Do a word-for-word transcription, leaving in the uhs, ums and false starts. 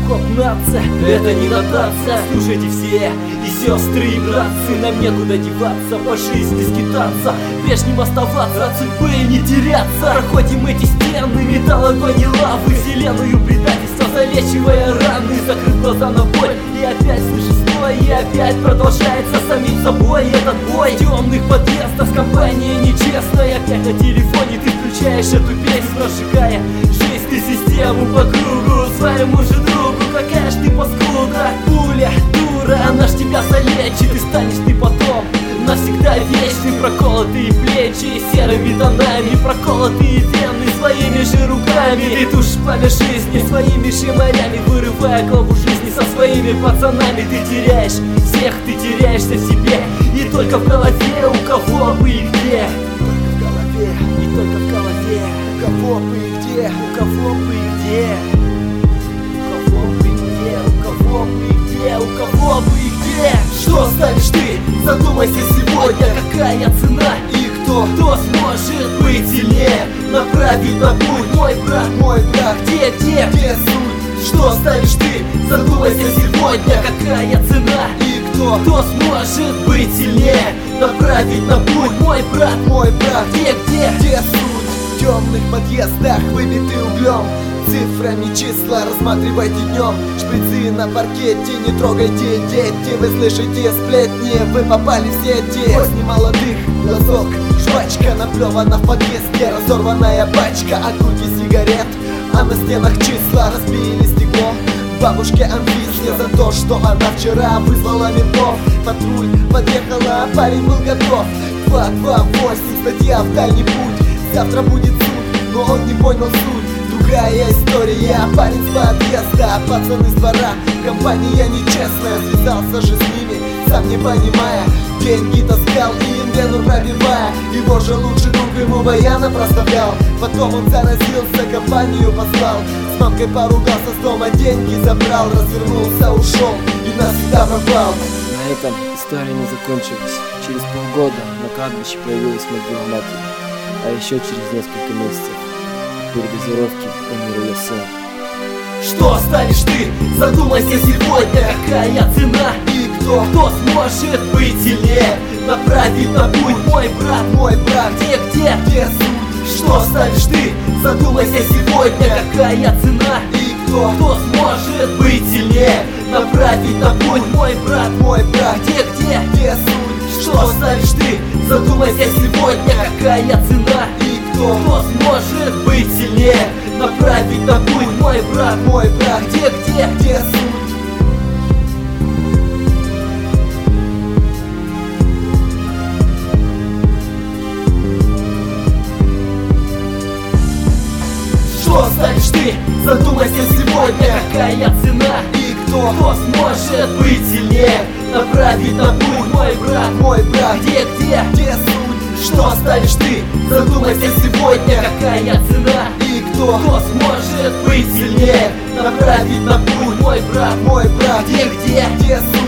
Хип-хоп нация, это не нотация. Слушайте все, и сестры, и братцы, нам некуда деваться, по жизни скитаться, прежним оставаться, от судьбы не теряться. Проходим эти стены, металл, огонь и лавы, вселенную предательства, залечивая раны. Закрыв глаза на боль, и опять слышишь стой, и опять продолжается самим собой этот бой. В темных подъездах компания нечестная, опять на телефоне ты включаешь эту песню, разжигая жизнь и систему по кругу. Своему же другу, какая ж ты паскуда. Пуля, дура, она ж тебя залечит, и станешь ты потом навсегда вечный. Проколотые плечи серыми тонами, проколотые вены своими же руками. Ты тушишь пламя жизни своими же морями, вырывая голову жизни со своими пацанами. Ты теряешь всех, ты теряешься в себе, и только в голове у кого бы и где. Только в голове, и только в голове, у кого бы и где, у кого бы и где. У кого бы и где, у кого бы и где, у кого бы и где. Что ставишь ты? Задумайся сегодня, какая цена и кто, кто сможет быть сильнее, направить на путь. Мой брат, мой брат, где, где, где суть? Что ставишь ты? Задумайся сегодня, какая цена и кто, кто сможет быть сильнее, направить на путь. Мой брат, мой брат, где, где, где суть? В темных подъездах выбиты углем, цифрами числа рассматривайте днем. Шприцы на паркете, не трогайте, дети. Вы слышите сплетни, вы попали в сети. Козни молодых, глазок, жвачка наплевана в подъезде, разорванная пачка, окурки сигарет, а на стенах числа, разбили стекло. Бабушке Анфисе за то, что она вчера вызвала ментов. Патруль подъехала, а парень был готов. Два, два, восемь, статья в дальний путь. Завтра будет суд, но он не понял суть. Другая история, парень с подъезда, пацаны с двора. Компания нечестная, связался же с ними, сам не понимая. Деньги таскал и им вену пробивая. Его же лучший друг ему баяна проставлял. Потом он заразился, компанию послал. С мамкой поругался, с дома деньги забрал. Развернулся, ушел и навсегда пропал. На этом история не закончилась. Через полгода на кладбище появилась могила матери, а еще через несколько месяцев от передозировки умер ее сын. Что оставишь ты? Задумайся сегодня, какая цена и кто, кто сможет быть сильнее, направить на путь. Мой брат, мой брат, где, где, где суть? Что оставишь ты? Задумайся сегодня, какая цена и кто, кто сможет быть сильнее, направить на путь. Мой брат, мой брат, где, где, где суть? Что оставишь ты? Задумайся сегодня, какая цена и кто, кто сможет быть сильнее, направить на путь. Мой брат, мой брат, где, где, где суть? Что оставишь ты? Задумайся сегодня, какая цена и кто, кто сможет быть сильнее, направить на путь. Мой брат, мой брат, где, где, где суть? Что оставишь ты? Задумайся сегодня, какая цена и кто, кто сможет быть сильнее, направить на путь. Мой брат, мой брат, где, где, где суть?